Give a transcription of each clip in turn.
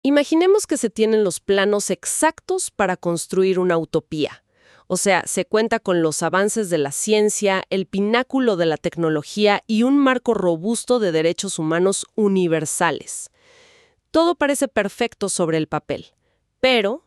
Imaginemos que se tienen los planos exactos para construir una utopía. O sea, se cuenta con los avances de la ciencia, el pináculo de la tecnología y un marco robusto de derechos humanos universales. Todo parece perfecto sobre el papel, pero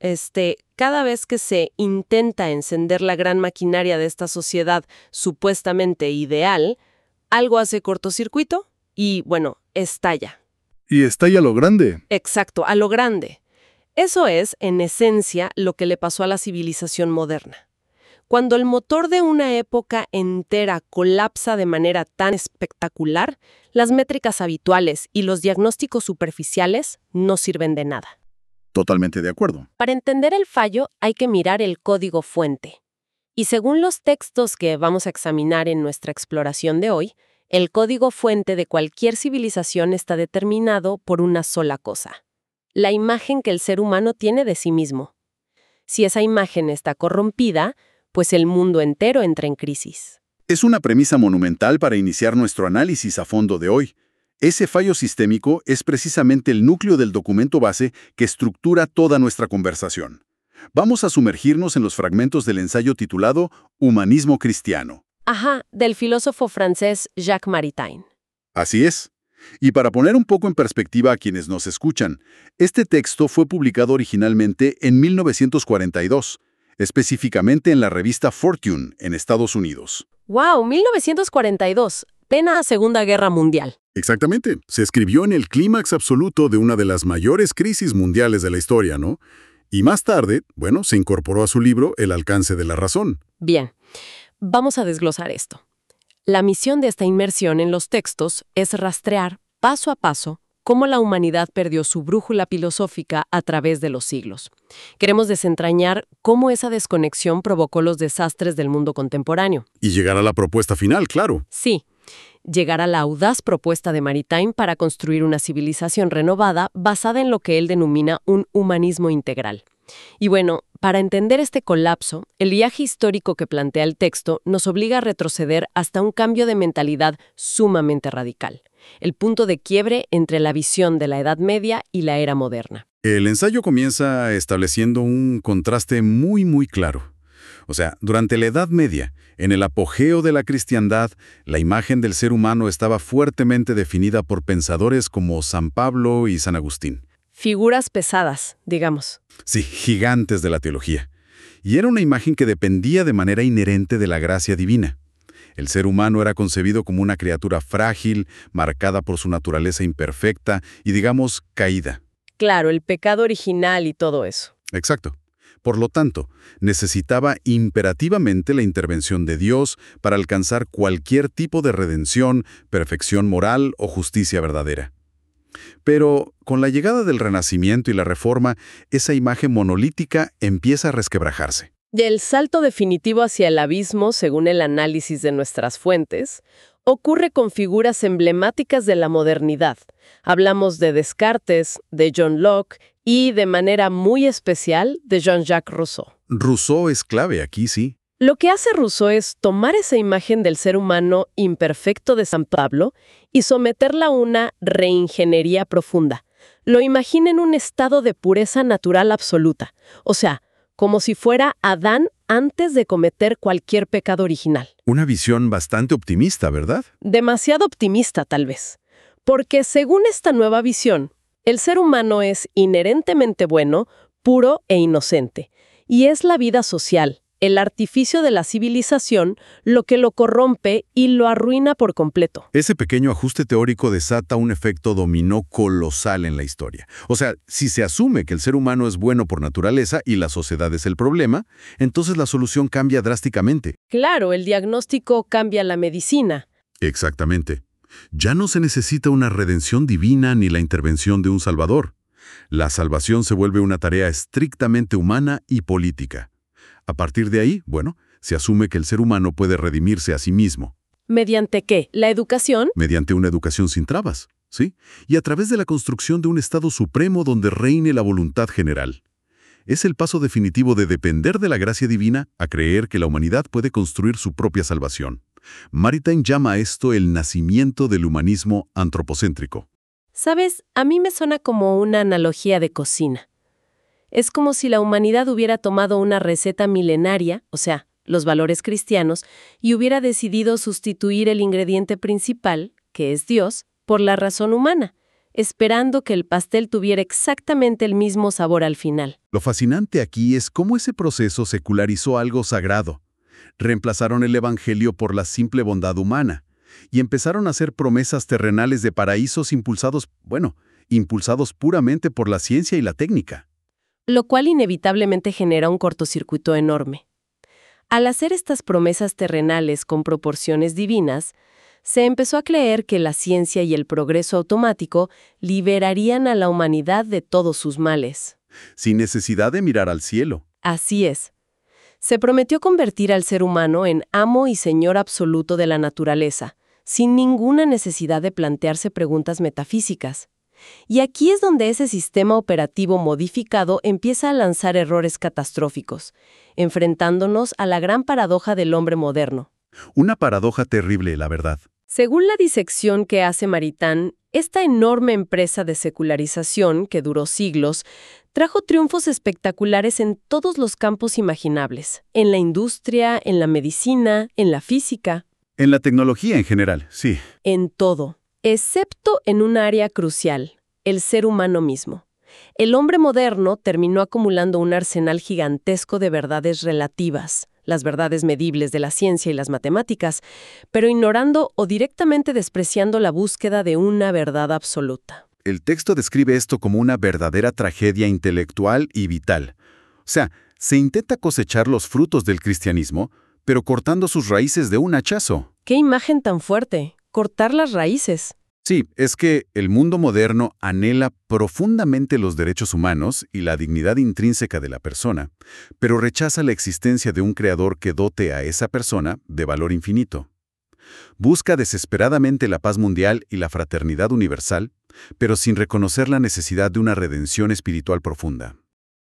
cada vez que se intenta encender la gran maquinaria de esta sociedad supuestamente ideal, algo hace cortocircuito y, bueno, estalla. Y estalla a lo grande. Exacto, a lo grande. Eso es, en esencia, lo que le pasó a la civilización moderna. Cuando el motor de una época entera colapsa de manera tan espectacular, las métricas habituales y los diagnósticos superficiales no sirven de nada. Totalmente de acuerdo. Para entender el fallo hay que mirar el código fuente. Y según los textos que vamos a examinar en nuestra exploración de hoy, el código fuente de cualquier civilización está determinado por una sola cosa: la imagen que el ser humano tiene de sí mismo. Si esa imagen está corrompida, pues el mundo entero entra en crisis. Es una premisa monumental para iniciar nuestro análisis a fondo de hoy. Ese fallo sistémico es precisamente el núcleo del documento base que estructura toda nuestra conversación. Vamos a sumergirnos en los fragmentos del ensayo titulado Humanismo Cristiano. Ajá, del filósofo francés Jacques Maritain. Así es. Y para poner un poco en perspectiva a quienes nos escuchan, este texto fue publicado originalmente en 1942, específicamente en la revista Fortune, en Estados Unidos. ¡Wow! 1942, plena Segunda Guerra Mundial. Exactamente. Se escribió en el clímax absoluto de una de las mayores crisis mundiales de la historia, ¿no? Y más tarde, bueno, se incorporó a su libro El alcance de la razón. Bien, vamos a desglosar esto. La misión de esta inmersión en los textos es rastrear, paso a paso, cómo la humanidad perdió su brújula filosófica a través de los siglos. Queremos desentrañar cómo esa desconexión provocó los desastres del mundo contemporáneo. Y llegar a la propuesta final, claro. Sí, llegar a la audaz propuesta de Maritain para construir una civilización renovada basada en lo que él denomina un humanismo integral. Y bueno, para entender este colapso, el viaje histórico que plantea el texto nos obliga a retroceder hasta un cambio de mentalidad sumamente radical, el punto de quiebre entre la visión de la Edad Media y la era moderna. El ensayo comienza estableciendo un contraste muy claro. O sea, durante la Edad Media, en el apogeo de la cristiandad, la imagen del ser humano estaba fuertemente definida por pensadores como San Pablo y San Agustín. Figuras pesadas, digamos. Sí, gigantes de la teología. Y era una imagen que dependía de manera inherente de la gracia divina. El ser humano era concebido como una criatura frágil, marcada por su naturaleza imperfecta y, digamos, caída. Claro, el pecado original y todo eso. Exacto. Por lo tanto, necesitaba imperativamente la intervención de Dios para alcanzar cualquier tipo de redención, perfección moral o justicia verdadera. Pero con la llegada del Renacimiento y la Reforma, esa imagen monolítica empieza a resquebrajarse. Y el salto definitivo hacia el abismo, según el análisis de nuestras fuentes, ocurre con figuras emblemáticas de la modernidad. Hablamos de Descartes, de John Locke y, de manera muy especial, de Jean-Jacques Rousseau. Rousseau es clave aquí, sí. Lo que hace Rousseau es tomar esa imagen del ser humano imperfecto de San Pablo y someterla a una reingeniería profunda. Lo imagina en un estado de pureza natural absoluta, o sea, como si fuera Adán antes de cometer cualquier pecado original. Una visión bastante optimista, ¿verdad? Demasiado optimista, tal vez. Porque según esta nueva visión, el ser humano es inherentemente bueno, puro e inocente, y es la vida social, el artificio de la civilización, lo que lo corrompe y lo arruina por completo. Ese pequeño ajuste teórico desata un efecto dominó colosal en la historia. O sea, si se asume que el ser humano es bueno por naturaleza y la sociedad es el problema, entonces la solución cambia drásticamente. Claro, el diagnóstico cambia la medicina. Exactamente. Ya no se necesita una redención divina ni la intervención de un salvador. La salvación se vuelve una tarea estrictamente humana y política. A partir de ahí, bueno, se asume que el ser humano puede redimirse a sí mismo. ¿Mediante qué? ¿La educación? Mediante una educación sin trabas, ¿sí? Y a través de la construcción de un Estado supremo donde reine la voluntad general. Es el paso definitivo de depender de la gracia divina a creer que la humanidad puede construir su propia salvación. Maritain llama a esto el nacimiento del humanismo antropocéntrico. Sabes, a mí me suena como una analogía de cocina. Es como si la humanidad hubiera tomado una receta milenaria, o sea, los valores cristianos, y hubiera decidido sustituir el ingrediente principal, que es Dios, por la razón humana, esperando que el pastel tuviera exactamente el mismo sabor al final. Lo fascinante aquí es cómo ese proceso secularizó algo sagrado. Reemplazaron el evangelio por la simple bondad humana y empezaron a hacer promesas terrenales de paraísos impulsados puramente por la ciencia y la técnica. Lo cual inevitablemente genera un cortocircuito enorme. Al hacer estas promesas terrenales con proporciones divinas, se empezó a creer que la ciencia y el progreso automático liberarían a la humanidad de todos sus males. Sin necesidad de mirar al cielo. Así es. Se prometió convertir al ser humano en amo y señor absoluto de la naturaleza, sin ninguna necesidad de plantearse preguntas metafísicas. Y aquí es donde ese sistema operativo modificado empieza a lanzar errores catastróficos, enfrentándonos a la gran paradoja del hombre moderno. Una paradoja terrible, la verdad. Según la disección que hace Maritain, esta enorme empresa de secularización, que duró siglos, trajo triunfos espectaculares en todos los campos imaginables, en la industria, en la medicina, en la física. En la tecnología en general, sí. En todo, excepto en un área crucial, el ser humano mismo. El hombre moderno terminó acumulando un arsenal gigantesco de verdades relativas, las verdades medibles de la ciencia y las matemáticas, pero ignorando o directamente despreciando la búsqueda de una verdad absoluta. El texto describe esto como una verdadera tragedia intelectual y vital. O sea, se intenta cosechar los frutos del cristianismo, pero cortando sus raíces de un hachazo. ¡Qué imagen tan fuerte! Cortar las raíces. Sí, es que el mundo moderno anhela profundamente los derechos humanos y la dignidad intrínseca de la persona, pero rechaza la existencia de un creador que dote a esa persona de valor infinito. Busca desesperadamente la paz mundial y la fraternidad universal, pero sin reconocer la necesidad de una redención espiritual profunda.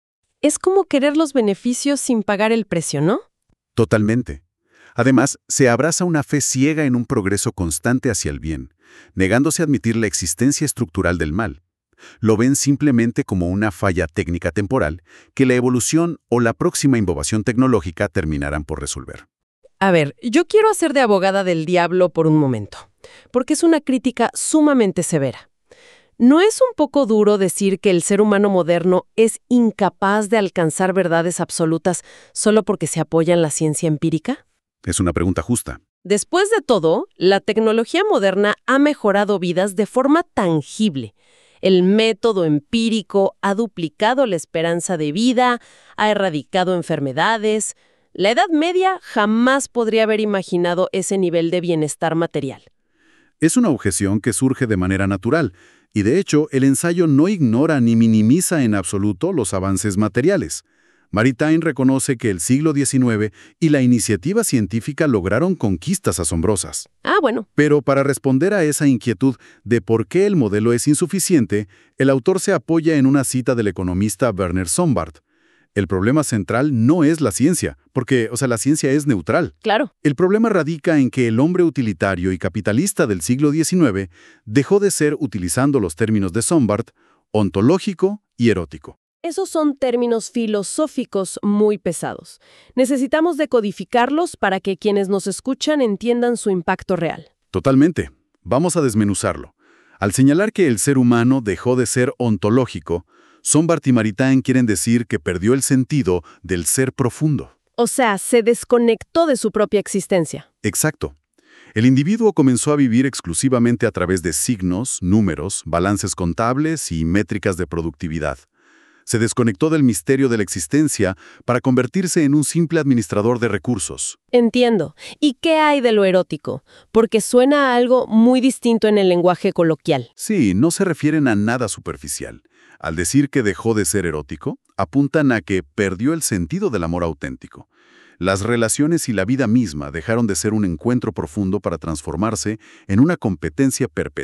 Es como querer los beneficios sin pagar el precio, ¿no? Totalmente. Además, se abraza una fe ciega en un progreso constante hacia el bien, negándose a admitir la existencia estructural del mal. Lo ven simplemente como una falla técnica temporal que la evolución o la próxima innovación tecnológica terminarán por resolver. A ver, yo quiero hacer de abogada del diablo por un momento, porque es una crítica sumamente severa. ¿No es un poco duro decir que el ser humano moderno es incapaz de alcanzar verdades absolutas solo porque se apoya en la ciencia empírica? Es una pregunta justa. Después de todo, la tecnología moderna ha mejorado vidas de forma tangible. El método empírico ha duplicado la esperanza de vida, ha erradicado enfermedades. La Edad Media jamás podría haber imaginado ese nivel de bienestar material. Es una objeción que surge de manera natural, y de hecho el ensayo no ignora ni minimiza en absoluto los avances materiales. Maritain reconoce que el siglo XIX y la iniciativa científica lograron conquistas asombrosas. Bueno. Pero para responder a esa inquietud de por qué el modelo es insuficiente, el autor se apoya en una cita del economista Werner Sombart. El problema central no es la ciencia, porque, la ciencia es neutral. Claro. El problema radica en que el hombre utilitario y capitalista del siglo XIX dejó de ser, utilizando los términos de Sombart, ontológico y erótico. Esos son términos filosóficos muy pesados. Necesitamos decodificarlos para que quienes nos escuchan entiendan su impacto real. Totalmente. Vamos a desmenuzarlo. Al señalar que el ser humano dejó de ser ontológico, Sombart y Maritain quieren decir que perdió el sentido del ser profundo. O sea, se desconectó de su propia existencia. Exacto. El individuo comenzó a vivir exclusivamente a través de signos, números, balances contables y métricas de productividad. Se desconectó del misterio de la existencia para convertirse en un simple administrador de recursos. Entiendo. ¿Y qué hay de lo erótico? Porque suena a algo muy distinto en el lenguaje coloquial. Sí, no se refieren a nada superficial. Al decir que dejó de ser erótico, apuntan a que perdió el sentido del amor auténtico. Las relaciones y la vida misma dejaron de ser un encuentro profundo para transformarse en una competencia perpetua.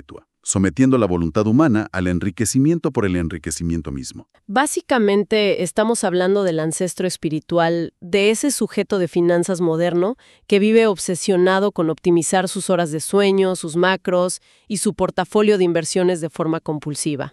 sometiendo la voluntad humana al enriquecimiento por el enriquecimiento mismo. Básicamente estamos hablando del ancestro espiritual, de ese sujeto de finanzas moderno que vive obsesionado con optimizar sus horas de sueño, sus macros y su portafolio de inversiones de forma compulsiva.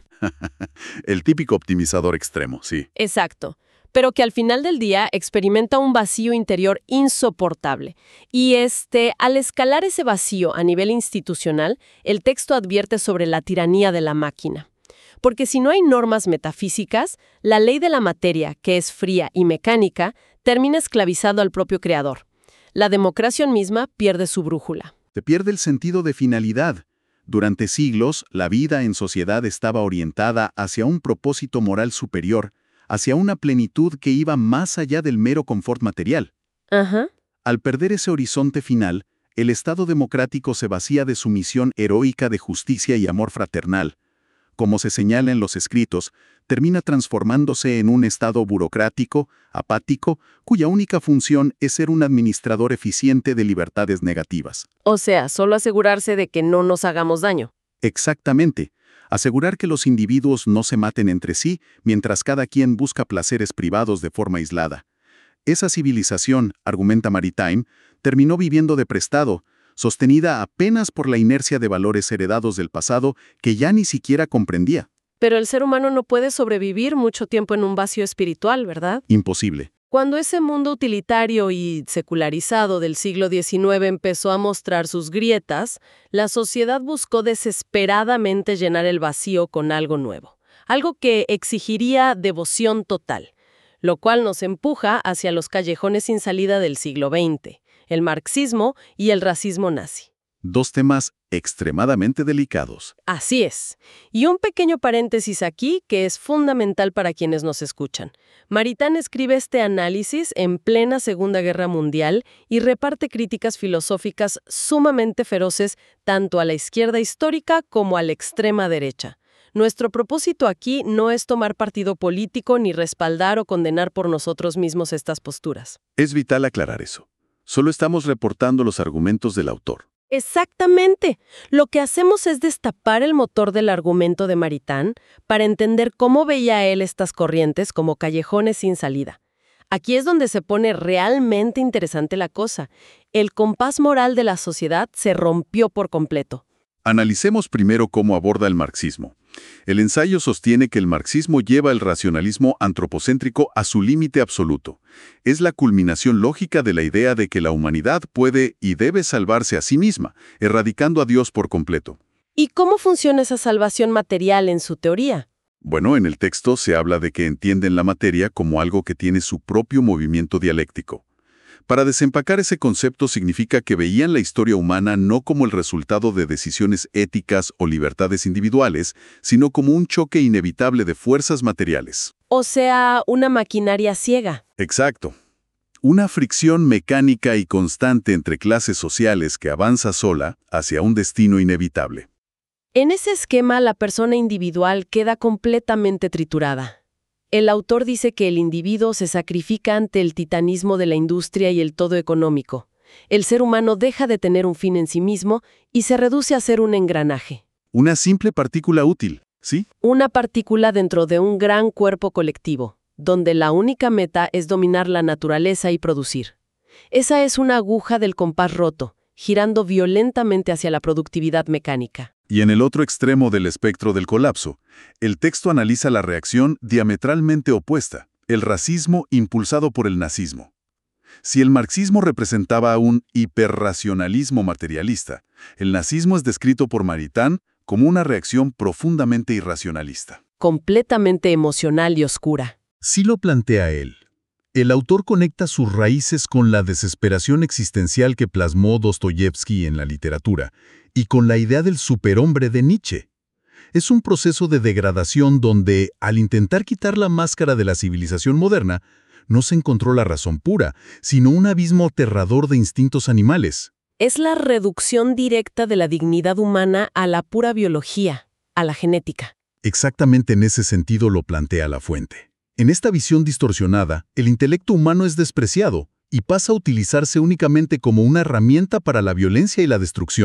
El típico optimizador extremo, sí. Exacto, pero que al final del día experimenta un vacío interior insoportable. Y al escalar ese vacío a nivel institucional, el texto advierte sobre la tiranía de la máquina. Porque si no hay normas metafísicas, la ley de la materia, que es fría y mecánica, termina esclavizado al propio creador. La democracia misma pierde su brújula. Se pierde el sentido de finalidad. Durante siglos, la vida en sociedad estaba orientada hacia un propósito moral superior, hacia una plenitud que iba más allá del mero confort material. Ajá. Al perder ese horizonte final, el Estado democrático se vacía de su misión heroica de justicia y amor fraternal. Como se señala en los escritos, termina transformándose en un Estado burocrático, apático, cuya única función es ser un administrador eficiente de libertades negativas. O sea, solo asegurarse de que no nos hagamos daño. Exactamente. Asegurar que los individuos no se maten entre sí mientras cada quien busca placeres privados de forma aislada. Esa civilización, argumenta Maritain, terminó viviendo de prestado, sostenida apenas por la inercia de valores heredados del pasado que ya ni siquiera comprendía. Pero el ser humano no puede sobrevivir mucho tiempo en un vacío espiritual, ¿verdad? Imposible. Cuando ese mundo utilitario y secularizado del siglo XIX empezó a mostrar sus grietas, la sociedad buscó desesperadamente llenar el vacío con algo nuevo, algo que exigiría devoción total, lo cual nos empuja hacia los callejones sin salida del siglo XX, el marxismo y el racismo nazi. Dos temas extremadamente delicados. Así es. Y un pequeño paréntesis aquí que es fundamental para quienes nos escuchan. Maritain escribe este análisis en plena Segunda Guerra Mundial y reparte críticas filosóficas sumamente feroces tanto a la izquierda histórica como a la extrema derecha. Nuestro propósito aquí no es tomar partido político ni respaldar o condenar por nosotros mismos estas posturas. Es vital aclarar eso. Solo estamos reportando los argumentos del autor. Exactamente. Lo que hacemos es destapar el motor del argumento de Maritain para entender cómo veía él estas corrientes como callejones sin salida. Aquí es donde se pone realmente interesante la cosa. El compás moral de la sociedad se rompió por completo. Analicemos primero cómo aborda el marxismo. El ensayo sostiene que el marxismo lleva el racionalismo antropocéntrico a su límite absoluto. Es la culminación lógica de la idea de que la humanidad puede y debe salvarse a sí misma, erradicando a Dios por completo. ¿Y cómo funciona esa salvación material en su teoría? Bueno, en el texto se habla de que entienden la materia como algo que tiene su propio movimiento dialéctico. Para desempacar ese concepto significa que veían la historia humana no como el resultado de decisiones éticas o libertades individuales, sino como un choque inevitable de fuerzas materiales. O sea, una maquinaria ciega. Exacto. Una fricción mecánica y constante entre clases sociales que avanza sola hacia un destino inevitable. En ese esquema, la persona individual queda completamente triturada. El autor dice que el individuo se sacrifica ante el titanismo de la industria y el todo económico. El ser humano deja de tener un fin en sí mismo y se reduce a ser un engranaje. Una simple partícula útil, ¿sí? Una partícula dentro de un gran cuerpo colectivo, donde la única meta es dominar la naturaleza y producir. Esa es una aguja del compás roto, girando violentamente hacia la productividad mecánica. Y en el otro extremo del espectro del colapso, el texto analiza la reacción diametralmente opuesta, el racismo impulsado por el nazismo. Si el marxismo representaba un hiperracionalismo materialista, el nazismo es descrito por Maritain como una reacción profundamente irracionalista. Completamente emocional y oscura. Sí lo plantea él. El autor conecta sus raíces con la desesperación existencial que plasmó Dostoyevsky en la literatura y con la idea del superhombre de Nietzsche. Es un proceso de degradación donde, al intentar quitar la máscara de la civilización moderna, no se encontró la razón pura, sino un abismo aterrador de instintos animales. Es la reducción directa de la dignidad humana a la pura biología, a la genética. Exactamente en ese sentido lo plantea la fuente. En esta visión distorsionada, el intelecto humano es despreciado y pasa a utilizarse únicamente como una herramienta para la violencia y la destrucción.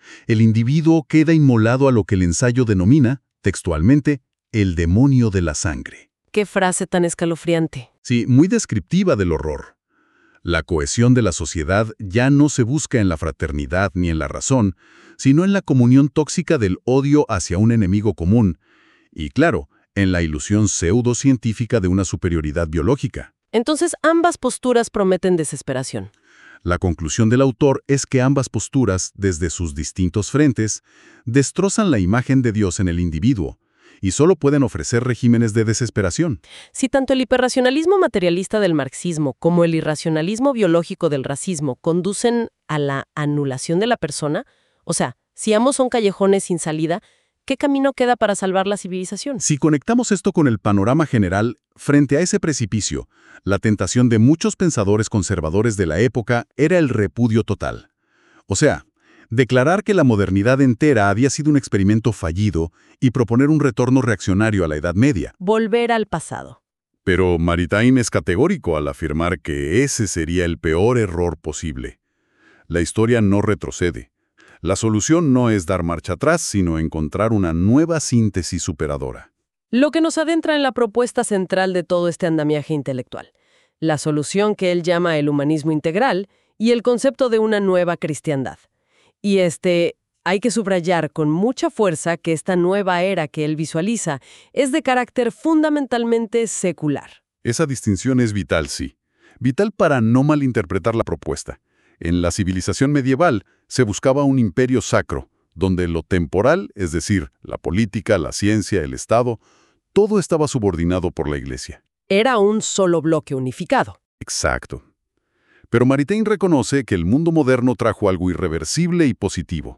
El individuo queda inmolado a lo que el ensayo denomina, textualmente, el demonio de la sangre. Qué frase tan escalofriante. Sí, muy descriptiva del horror. La cohesión de la sociedad ya no se busca en la fraternidad ni en la razón, sino en la comunión tóxica del odio hacia un enemigo común, y claro, en la ilusión pseudocientífica de una superioridad biológica. Entonces, ambas posturas prometen desesperación. La conclusión del autor es que ambas posturas, desde sus distintos frentes, destrozan la imagen de Dios en el individuo, y solo pueden ofrecer regímenes de desesperación. Si tanto el hiperracionalismo materialista del marxismo como el irracionalismo biológico del racismo conducen a la anulación de la persona, o sea, si ambos son callejones sin salida, ¿qué camino queda para salvar la civilización? Si conectamos esto con el panorama general, frente a ese precipicio, la tentación de muchos pensadores conservadores de la época era el repudio total. O sea, declarar que la modernidad entera había sido un experimento fallido y proponer un retorno reaccionario a la Edad Media. Volver al pasado. Pero Maritain es categórico al afirmar que ese sería el peor error posible. La historia no retrocede. La solución no es dar marcha atrás, sino encontrar una nueva síntesis superadora. Lo que nos adentra en la propuesta central de todo este andamiaje intelectual, la solución que él llama el humanismo integral y el concepto de una nueva cristiandad. Y hay que subrayar con mucha fuerza que esta nueva era que él visualiza es de carácter fundamentalmente secular. Esa distinción es vital, sí. Vital para no malinterpretar la propuesta. En la civilización medieval se buscaba un imperio sacro, donde lo temporal, es decir, la política, la ciencia, el Estado, todo estaba subordinado por la Iglesia. Era un solo bloque unificado. Exacto. Pero Maritain reconoce que el mundo moderno trajo algo irreversible y positivo.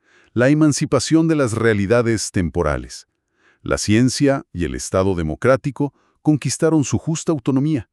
La emancipación de las realidades temporales. La ciencia y el Estado democrático conquistaron su justa autonomía.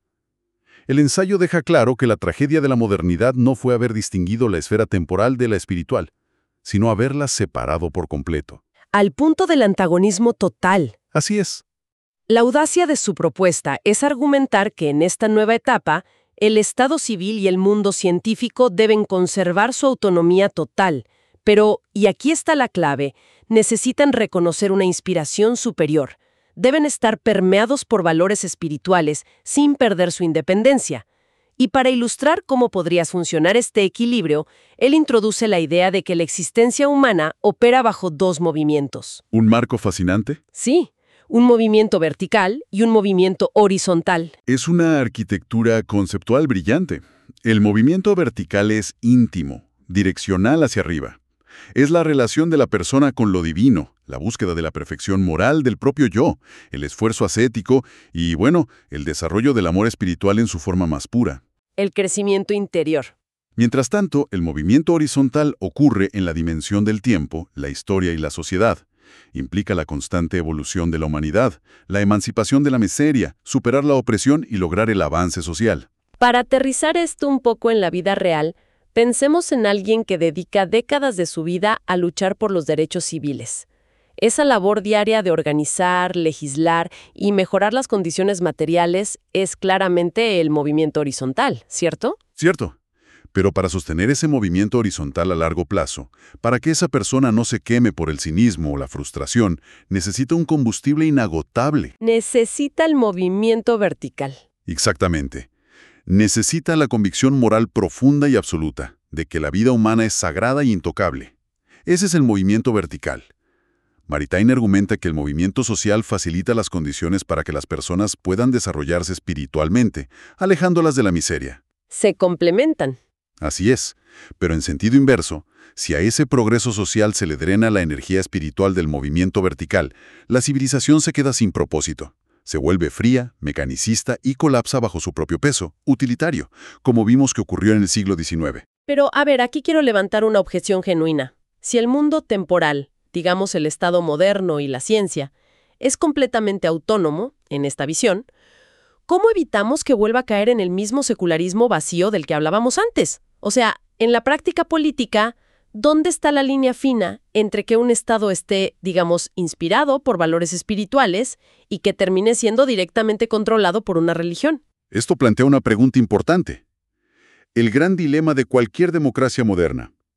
El ensayo deja claro que la tragedia de la modernidad no fue haber distinguido la esfera temporal de la espiritual, sino haberlas separado por completo. Al punto del antagonismo total. Así es. La audacia de su propuesta es argumentar que en esta nueva etapa, el Estado civil y el mundo científico deben conservar su autonomía total, pero, y aquí está la clave, necesitan reconocer una inspiración superior. Deben estar permeados por valores espirituales sin perder su independencia. Y para ilustrar cómo podría funcionar este equilibrio, él introduce la idea de que la existencia humana opera bajo dos movimientos. ¿Un marco fascinante? Sí, un movimiento vertical y un movimiento horizontal. Es una arquitectura conceptual brillante. El movimiento vertical es íntimo, direccional hacia arriba. Es la relación de la persona con lo divino, la búsqueda de la perfección moral del propio yo, el esfuerzo ascético y, bueno, el desarrollo del amor espiritual en su forma más pura. El crecimiento interior. Mientras tanto, el movimiento horizontal ocurre en la dimensión del tiempo, la historia y la sociedad. Implica la constante evolución de la humanidad, la emancipación de la miseria, superar la opresión y lograr el avance social. Para aterrizar esto un poco en la vida real, pensemos en alguien que dedica décadas de su vida a luchar por los derechos civiles. Esa labor diaria de organizar, legislar y mejorar las condiciones materiales es claramente el movimiento horizontal, ¿cierto? Cierto. Pero para sostener ese movimiento horizontal a largo plazo, para que esa persona no se queme por el cinismo o la frustración, necesita un combustible inagotable. Necesita el movimiento vertical. Exactamente. Necesita la convicción moral profunda y absoluta de que la vida humana es sagrada y intocable. Ese es el movimiento vertical. Maritain argumenta que el movimiento social facilita las condiciones para que las personas puedan desarrollarse espiritualmente, alejándolas de la miseria. Se complementan. Así es, pero en sentido inverso, si a ese progreso social se le drena la energía espiritual del movimiento vertical, la civilización se queda sin propósito. Se vuelve fría, mecanicista y colapsa bajo su propio peso, utilitario, como vimos que ocurrió en el siglo XIX. Pero, a ver, aquí quiero levantar una objeción genuina. Si el mundo temporal, digamos el Estado moderno y la ciencia, es completamente autónomo, en esta visión, ¿cómo evitamos que vuelva a caer en el mismo secularismo vacío del que hablábamos antes? O sea, en la práctica política, ¿dónde está la línea fina entre que un Estado esté, digamos, inspirado por valores espirituales y que termine siendo directamente controlado por una religión? Esto plantea una pregunta importante. El gran dilema de cualquier democracia moderna.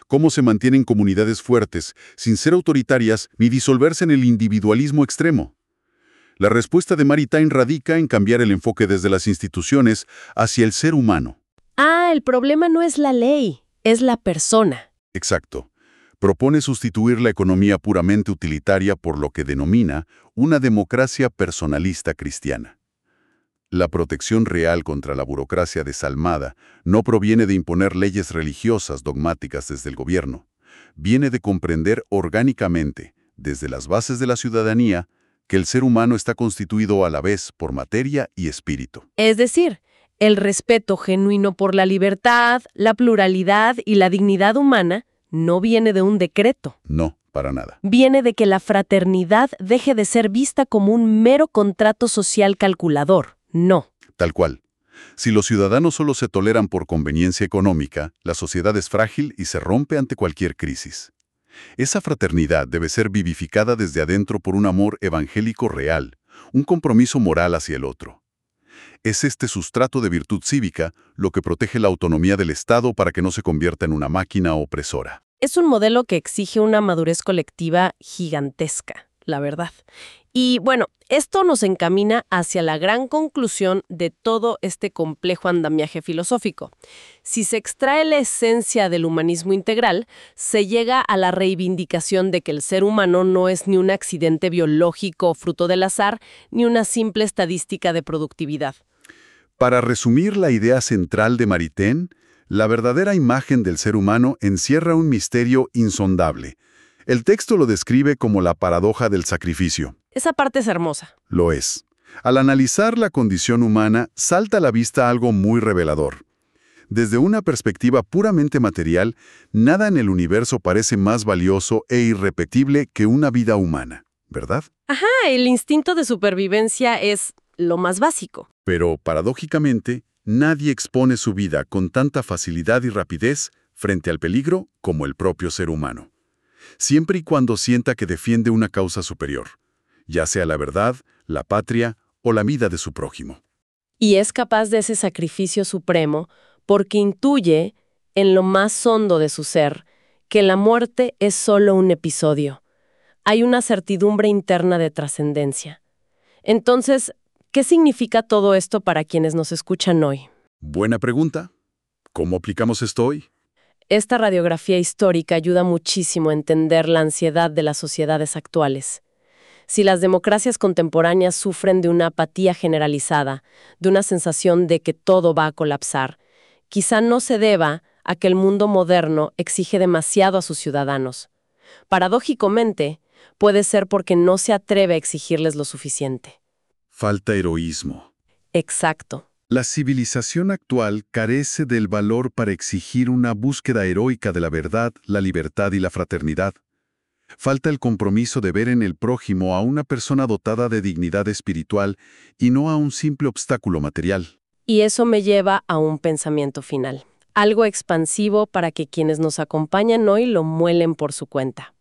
cómo se mantienen comunidades fuertes, sin ser autoritarias ni disolverse en el individualismo extremo. La respuesta de Maritain radica en cambiar el enfoque desde las instituciones hacia el ser humano. Ah, el problema no es la ley, es la persona. Exacto. Propone sustituir la economía puramente utilitaria por lo que denomina una democracia personalista cristiana. La protección real contra la burocracia desalmada no proviene de imponer leyes religiosas dogmáticas desde el gobierno. Viene de comprender orgánicamente, desde las bases de la ciudadanía, que el ser humano está constituido a la vez por materia y espíritu. Es decir, el respeto genuino por la libertad, la pluralidad y la dignidad humana no viene de un decreto. No, para nada. Viene de que la fraternidad deje de ser vista como un mero contrato social calculador. No. Tal cual. Si los ciudadanos solo se toleran por conveniencia económica, la sociedad es frágil y se rompe ante cualquier crisis. Esa fraternidad debe ser vivificada desde adentro por un amor evangélico real, un compromiso moral hacia el otro. Es este sustrato de virtud cívica lo que protege la autonomía del Estado para que no se convierta en una máquina opresora. Es un modelo que exige una madurez colectiva gigantesca, la verdad. Y bueno, esto nos encamina hacia la gran conclusión de todo este complejo andamiaje filosófico. Si se extrae la esencia del humanismo integral, se llega a la reivindicación de que el ser humano no es ni un accidente biológico fruto del azar, ni una simple estadística de productividad. Para resumir la idea central de Maritain, la verdadera imagen del ser humano encierra un misterio insondable. El texto lo describe como la paradoja del sacrificio. Esa parte es hermosa. Lo es. Al analizar la condición humana, salta a la vista algo muy revelador. Desde una perspectiva puramente material, nada en el universo parece más valioso e irrepetible que una vida humana, ¿verdad? Ajá, el instinto de supervivencia es lo más básico. Pero, paradójicamente, nadie expone su vida con tanta facilidad y rapidez frente al peligro como el propio ser humano. Siempre y cuando sienta que defiende una causa superior, ya sea la verdad, la patria o la vida de su prójimo. Y es capaz de ese sacrificio supremo porque intuye, en lo más hondo de su ser, que la muerte es solo un episodio. Hay una certidumbre interna de trascendencia. Entonces, ¿qué significa todo esto para quienes nos escuchan hoy? Buena pregunta. ¿Cómo aplicamos esto hoy? Esta radiografía histórica ayuda muchísimo a entender la ansiedad de las sociedades actuales. Si las democracias contemporáneas sufren de una apatía generalizada, de una sensación de que todo va a colapsar, quizá no se deba a que el mundo moderno exige demasiado a sus ciudadanos. Paradójicamente, puede ser porque no se atreve a exigirles lo suficiente. Falta heroísmo. Exacto. La civilización actual carece del valor para exigir una búsqueda heroica de la verdad, la libertad y la fraternidad. Falta el compromiso de ver en el prójimo a una persona dotada de dignidad espiritual y no a un simple obstáculo material. Y eso me lleva a un pensamiento final, algo expansivo para que quienes nos acompañan hoy lo muelen por su cuenta.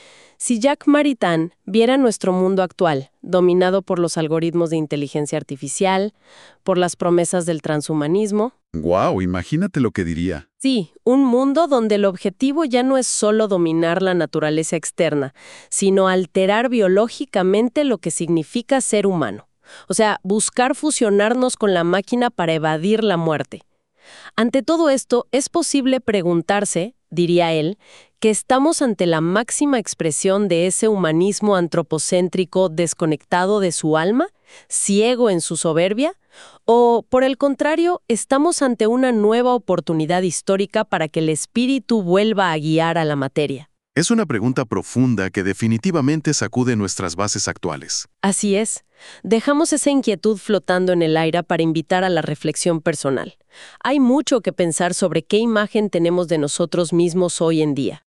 Si Jacques Maritain viera nuestro mundo actual, dominado por los algoritmos de inteligencia artificial, por las promesas del transhumanismo... ¡Guau! Imagínate lo que diría. Sí, un mundo donde el objetivo ya no es solo dominar la naturaleza externa, sino alterar biológicamente lo que significa ser humano. O sea, buscar fusionarnos con la máquina para evadir la muerte. Ante todo esto, es posible preguntarse, diría él, que estamos ante la máxima expresión de ese humanismo antropocéntrico desconectado de su alma, ciego en su soberbia, o, por el contrario, estamos ante una nueva oportunidad histórica para que el espíritu vuelva a guiar a la materia. Es una pregunta profunda que definitivamente sacude nuestras bases actuales. Así es. Dejamos esa inquietud flotando en el aire para invitar a la reflexión personal. Hay mucho que pensar sobre qué imagen tenemos de nosotros mismos hoy en día.